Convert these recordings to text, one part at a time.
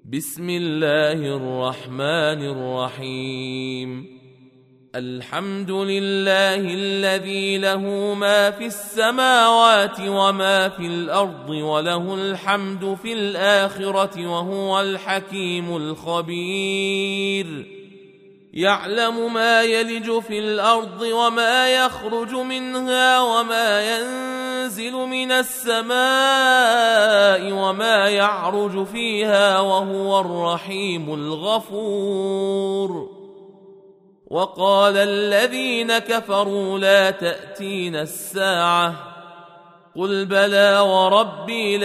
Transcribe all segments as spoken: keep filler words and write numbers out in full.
بسم الله الرحمن الرحيم. الحمد لله الذي له ما في السماوات وما في الأرض وله الحمد في الآخرة وهو الحكيم الخبير. يعلم ما يلج في الأرض وما يخرج منها وما ينزل من السماء وما يعرج فيها وهو الرحيم الغفور. وقال الذين كفروا لا تأتينا الساعة قل بلى وربي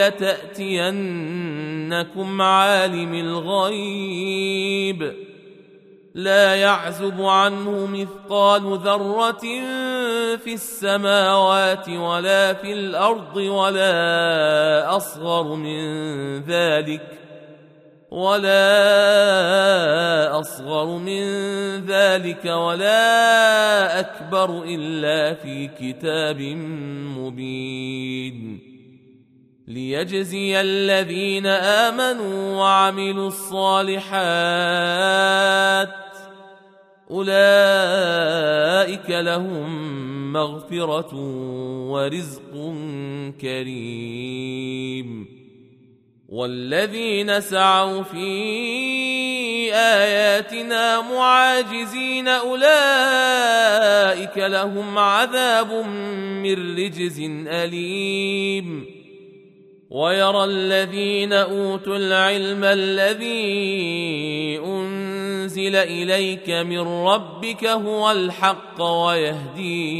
لتأتينكم عالم الغيب لا يعزب عنه مثقال ذرة في السماوات ولا في الأرض ولا أصغر من ذلك ولا أصغر من ذلك ولا أكبر إلا في كتاب مبين. ليجزي الذين آمنوا وعملوا الصالحات أولئك لهم مغفرة ورزق كريم. والذين سعوا في آياتنا معاجزين أولئك لهم عذاب من رجز أليم. ويرى الذين أوتوا العلم الذي أنزل إليك من ربك هو الحق ويهدي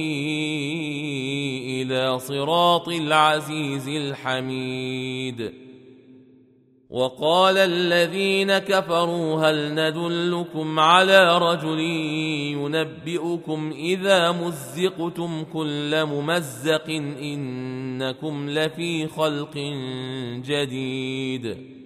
إلى صراط العزيز الحميد. وقال الذين كفروا هل ندلكم على رجل ينبئكم إذا مزقتم كل ممزق إنكم لفي خلق جديد.